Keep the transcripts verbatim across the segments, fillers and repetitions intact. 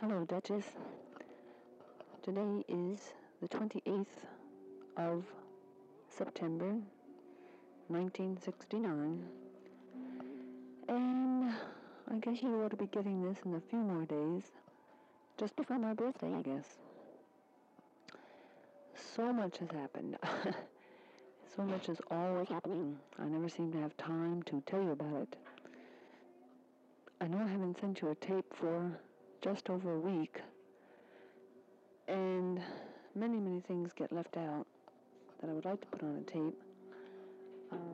Hello, Duchess. Today is the twenty-eighth of September, nineteen sixty-nine, and I guess you ought to be getting this in a few more days, just before my birthday, I guess. So much has happened. So much is always happening. I never seem to have time to tell you about it. I know I haven't sent you a tape for just over a week, and many, many things get left out that I would like to put on a tape. Uh,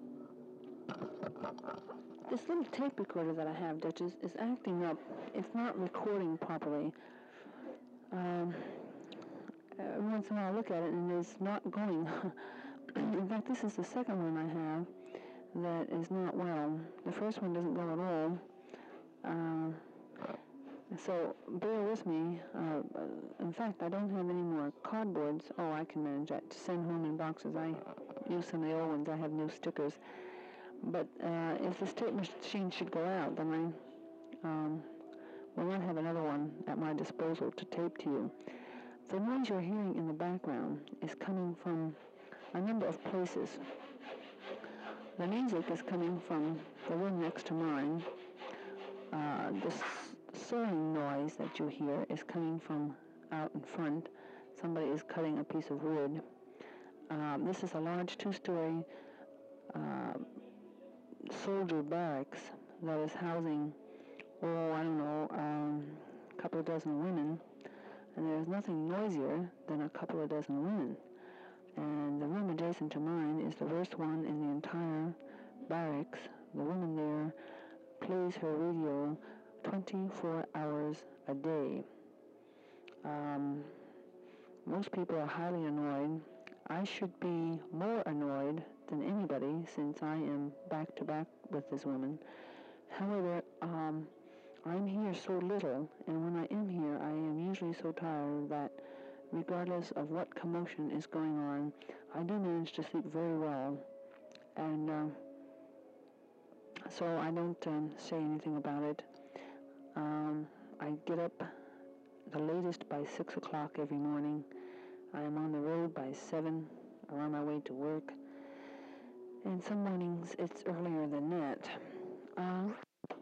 this little tape recorder that I have, Duchess, is acting up. It's not recording properly. Um, every once in a while I look at it and it's not going. In fact, this is the second one I have that is not well. The first one doesn't go at all. Uh, so bear with me. Uh, in fact, I don't have any more cardboards. Oh, I can manage that. To send home in boxes. I use some of the old ones. I have new stickers. But uh, if this tape machine should go out, then I um, will not have another one at my disposal to tape to you. The noise you're hearing in the background is coming from a number of places. The music is coming from the room next to mine. Uh, the sawing noise that you hear is coming from out in front. Somebody is cutting a piece of wood. Um, this is a large two-story uh, soldier barracks that is housing, oh, I don't know, um, a couple of dozen women. And there's nothing noisier than a couple of dozen women. And the room adjacent to mine is the worst one in the entire barracks. The woman there plays her radio twenty-four hours a day. Um, most people are highly annoyed. I should be more annoyed than anybody since I am back to back with this woman. However, um, I'm here so little, and when I am here, I am usually so tired that regardless of what commotion is going on, I do manage to sleep very well. And uh, so I don't um, say anything about it. Um, I get up the latest by six o'clock every morning. I am on the road by seven, or on my way to work. And some mornings it's earlier than that. Uh,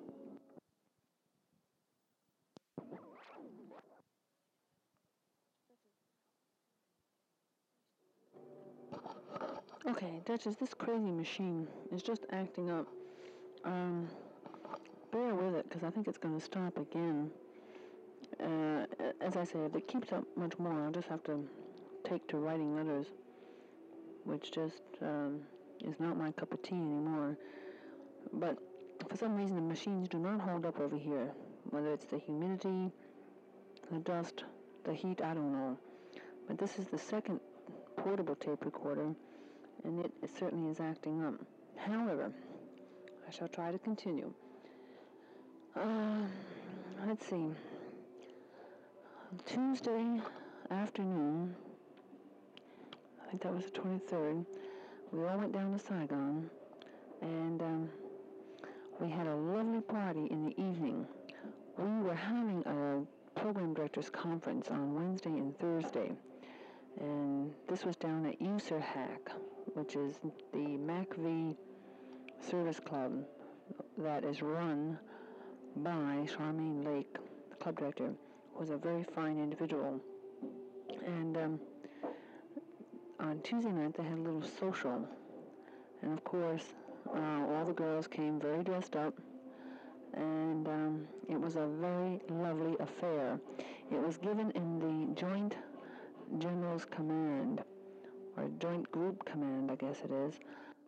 okay, Duchess, this crazy machine is just acting up. Um, bear with it, because I think it's going to stop again. Uh, as I say, if it keeps up much more, I'll just have to take to writing letters, which just um, is not my cup of tea anymore. But for some reason, the machines do not hold up over here. Whether it's the humidity, the dust, the heat, I don't know. But this is the second portable tape recorder, and it, it certainly is acting up. However, I shall try to continue. Uh, let's see. Tuesday afternoon, I think that was the twenty-third, we all went down to Saigon, and um, we had a lovely party in the evening. We were having a program directors conference on Wednesday and Thursday, and this was down at U S E R H A C, which is the MACV service club that is run by Charmaine Lake. The club director was a very fine individual. And um, on Tuesday night they had a little social, and of course uh, all the girls came very dressed up, and um, it was a very lovely affair. It was given in the Joint General's Command, or Joint Group Command, I guess it is.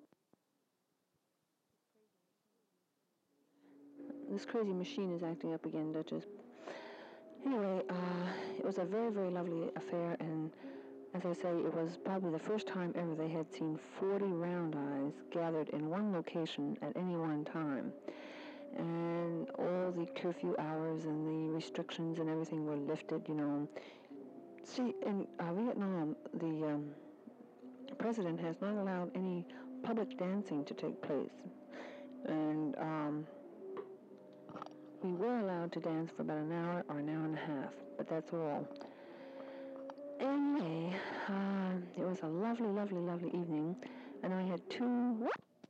This crazy machine is acting up again, Duchess. Anyway, uh, it was a very, very lovely affair, and as I say, it was probably the first time ever they had seen forty round eyes gathered in one location at any one time. And all the curfew hours and the restrictions and everything were lifted, you know. See, in uh, Vietnam, the um, president has not allowed any public dancing to take place. And um, We were allowed to dance for about an hour or an hour and a half, but that's all. Anyway, uh, it was a lovely, lovely, lovely evening, and I had two...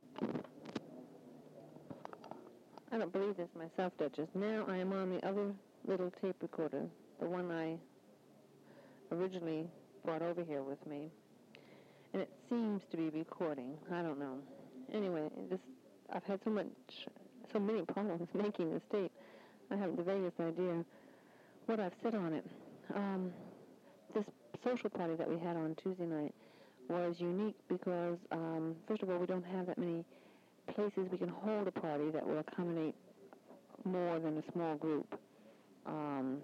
I don't believe this myself, Duchess. Now I am on the other little tape recorder, the one I originally brought over here with me, and it seems to be recording. I don't know. Anyway, this I've had so much, so many problems making this tape. I haven't the vaguest idea what I've said on it. Um, this social party that we had on Tuesday night was unique because, um, first of all, we don't have that many places we can hold a party that will accommodate more than a small group. Um,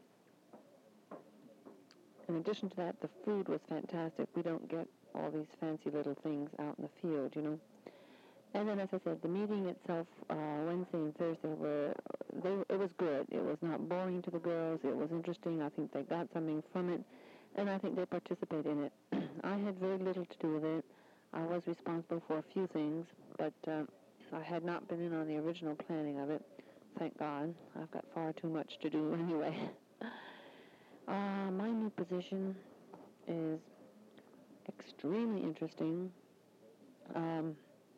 in addition to that, the food was fantastic. We don't get all these fancy little things out in the field, you know. And then, as I said, the meeting itself, uh, Wednesday and Thursday, were they, it was good. It was not boring to the girls. It was interesting. I think they got something from it, and I think they participated in it. I had very little to do with it. I was responsible for a few things, but uh, I had not been in on the original planning of it. Thank God. I've got far too much to do anyway. uh, my new position is extremely interesting. Um...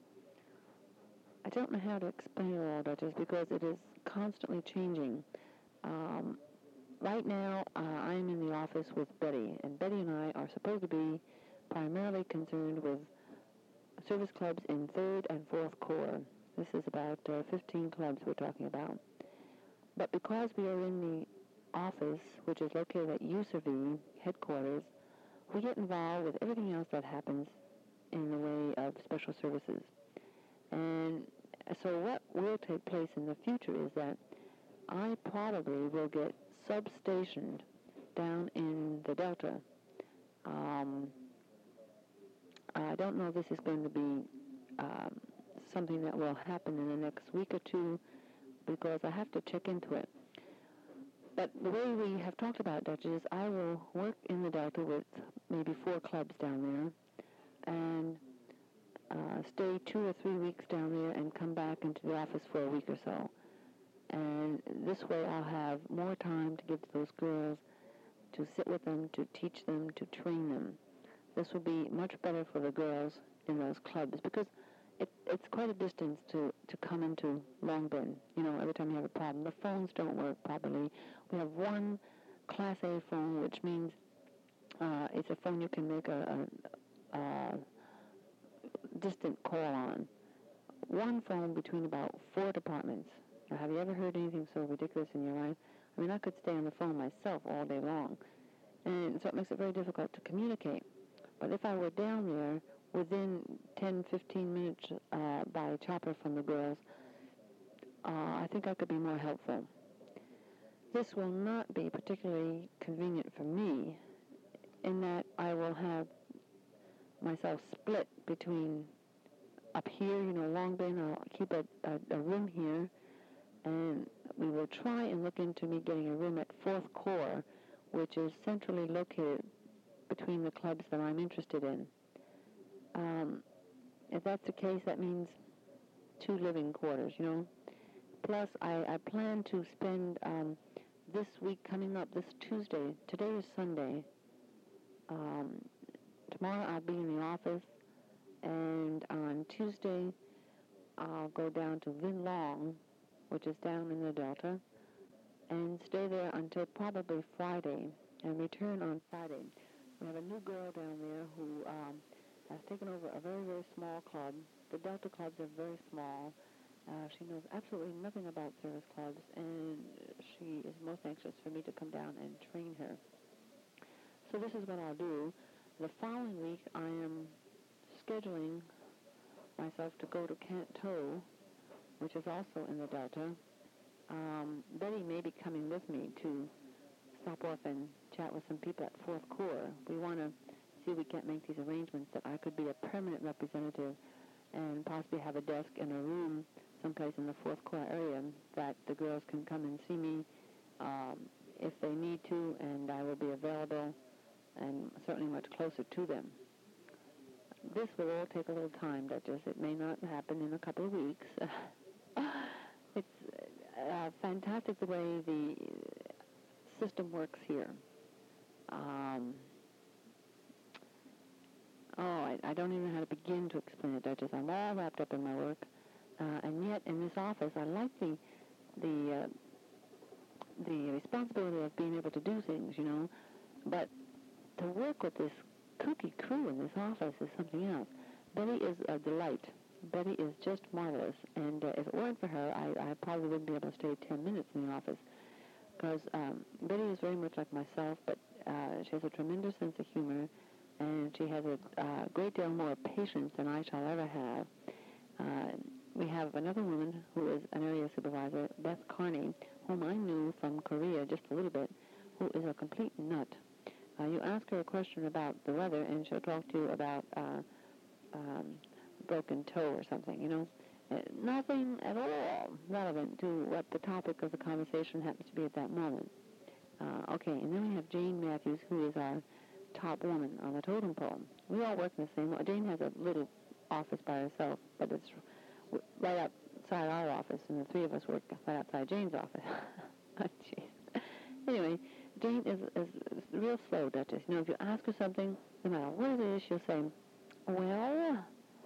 I don't know how to explain it all, Duchess, because it is constantly changing. Um, right now, uh, I'm in the office with Betty, and Betty and I are supposed to be primarily concerned with service clubs in third and fourth corps. This is about uh, fifteen clubs we're talking about. But because we are in the office, which is located at U S R V headquarters, we get involved with everything else that happens in the way of special services. And so what will take place in the future is that I probably will get substationed down in the Delta. Um, I don't know if this is going to be um, something that will happen in the next week or two because I have to check into it. But the way we have talked about Dutch is I will work in the Delta with maybe four clubs down there and uh, stay two or three weeks down there and come back into the office for a week or so. And this way I'll have more time to give to those girls, to sit with them, to teach them, to train them. This will be much better for the girls in those clubs because it, it's quite a distance to, to come into Long Bend. You know, every time you have a problem, the phones don't work properly. We have one Class A phone, which means uh, it's a phone you can make a, a, a distant call on. One phone between about four departments. Now, have you ever heard anything so ridiculous in your life? I mean, I could stay on the phone myself all day long. And so it makes it very difficult to communicate. But if I were down there within ten, fifteen minutes uh, by chopper from the girls, uh, I think I could be more helpful. This will not be particularly convenient for me in that I will have myself split between up here, you know, Long Bend. I'll keep a, a, a room here, and we will try and look into me getting a room at fourth corps, which is centrally located between the clubs that I'm interested in. Um, if that's the case, that means two living quarters, you know. Plus, I, I plan to spend um, this week coming up, this Tuesday. Today is Sunday. Um, tomorrow I'll be in the office, and on Tuesday I'll go down to Vin Long, which is down in the Delta, and stay there until probably Friday, and return on Friday. We have a new girl down there who um, has taken over a very, very small club. The Delta clubs are very small. Uh, she knows absolutely nothing about service clubs, and she is most anxious for me to come down and train her. So this is what I'll do. The following week, I am scheduling myself to go to Canto, which is also in the Delta. Um, Betty may be coming with me to stop off and chat with some people at fourth corps. We want to see if we can't make these arrangements that I could be a permanent representative and possibly have a desk in a room someplace in the fourth corps area that the girls can come and see me um, if they need to, and I will be available and certainly much closer to them. This will all take a little time, Duchess. It may not happen in a couple of weeks. it's uh, fantastic the way the system works here. Um, oh, I, I don't even know how to begin to explain it, Duchess. I'm all wrapped up in my work, uh, and yet in this office, I like the the uh, the responsibility of being able to do things, you know. But to work with this kooky crew in this office is something else. Betty is a delight. Betty is just marvelous, and uh, if it weren't for her, I, I probably wouldn't be able to stay ten minutes in the office, because um, Betty is very much like myself, but uh, she has a tremendous sense of humor, and she has a uh, great deal more patience than I shall ever have. Uh, we have another woman who is an area supervisor, Beth Carney, whom I knew from Korea just a little bit, who is a complete nut. Uh, you ask her a question about the weather, and she'll talk to you about uh, um, broken toe or something, you know. Uh, nothing at all relevant to what the topic of the conversation happens to be at that moment. Uh, okay, and then we have Jane Matthews, who is our top woman on the totem pole. We all work in the same way. Jane has a little office by herself, but it's right outside our office, and the three of us work right outside Jane's office. Jeez. Anyway, Jane is, is, is real slow, Duchess. You know, if you ask her something, no matter what it is, she'll say, well,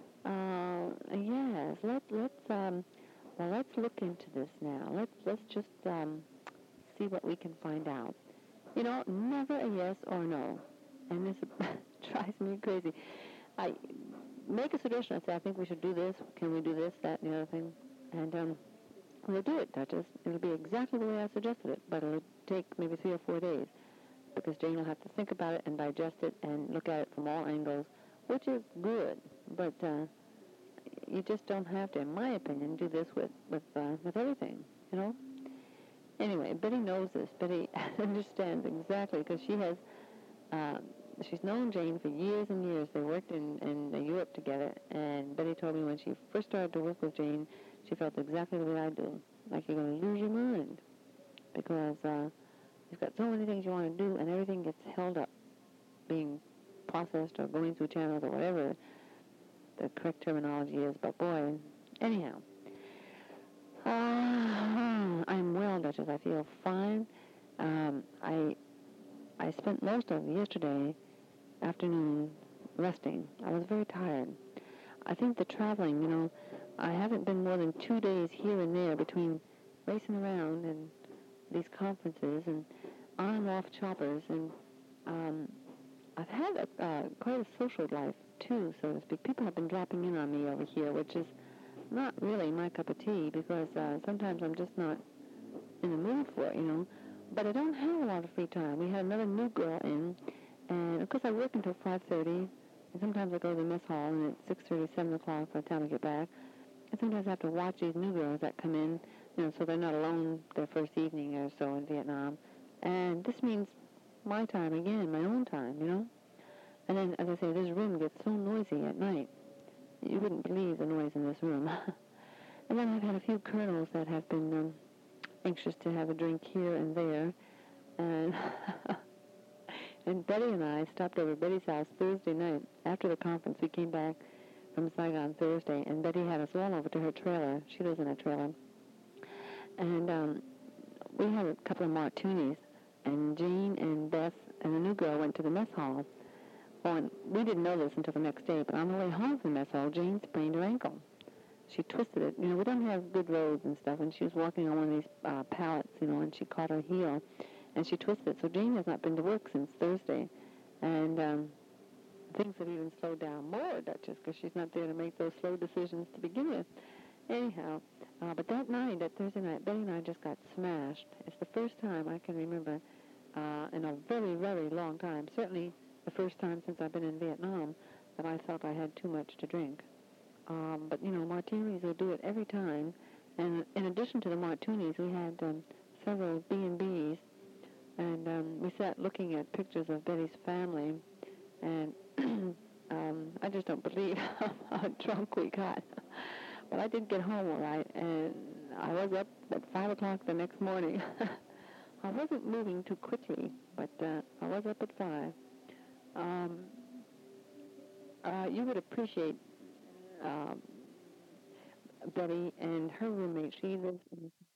uh, yes, let, let's, um, well, let's look into this now. Let's, let's just, um, see what we can find out. You know, never a yes or no. And this drives me crazy. I make a suggestion. I say, I think we should do this. Can we do this, that, and the other thing? And um, we'll do it, Duchess. It'll be exactly the way I suggested it, but it'll take maybe three or four days, because Jane will have to think about it and digest it and look at it from all angles, which is good. But uh, you just don't have to, in my opinion, do this with with uh, with everything, you know. Anyway, Betty knows this. Betty understands exactly, because she has, uh, she's known Jane for years and years. They worked in, in Europe together, and Betty told me when she first started to work with Jane, she felt exactly the way I do, like you're going to lose your mind, because uh, you've got so many things you want to do, and everything gets held up, being processed or going through channels or whatever the correct terminology is. But boy, anyhow. Uh, I'm well, Duchess. I feel fine. Um, I I spent most of yesterday afternoon resting. I was very tired. I think the traveling, you know, I haven't been more than two days here and there between racing around and these conferences and on and off choppers, and um, I've had a, uh, quite a social life too, so to speak. People have been dropping in on me over here, which is not really my cup of tea, because uh, sometimes I'm just not in the mood for it, you know. But I don't have a lot of free time. We had another new girl in, and of course I work until five thirty, and sometimes I go to the mess hall, and it's six thirty, seven o'clock by the time I get back. And sometimes I have to watch these new girls that come in, you know, so they're not alone their first evening or so in Vietnam. And this means my time again, my own time, you know. And then, as I say, this room gets so noisy at night. You wouldn't believe the noise in this room. And then I've had a few colonels that have been um, anxious to have a drink here and there. And and Betty and I stopped over at Betty's house Thursday night. After the conference, we came back from Saigon Thursday, and Betty had us all over to her trailer. She lives in a trailer. And um, we had a couple of martinis, and Jean and Beth and the new girl went to the mess hall. Well, and we didn't know this until the next day, but on the way home from the mess hall, Jean sprained her ankle. She twisted it. You know, we don't have good roads and stuff, and she was walking on one of these uh, pallets, you know, and she caught her heel, and she twisted it. So Jane has not been to work since Thursday, and um, things have even slowed down more, Duchess, because she's not there to make those slow decisions to begin with. Anyhow, uh, but that night, that Thursday night, Betty and I just got smashed. It's the first time I can remember uh, in a very, very long time, certainly the first time since I've been in Vietnam, that I felt I had too much to drink. Um, but, you know, martinis will do it every time. And in addition to the martinis, we had um, several B and B's. And um, we sat looking at pictures of Betty's family. And um, I just don't believe how drunk we got. But I did get home all right. And I was up at five o'clock the next morning. I wasn't moving too quickly, but uh, I was up at five. Um, uh, you would appreciate um, Betty and her roommate. She lives in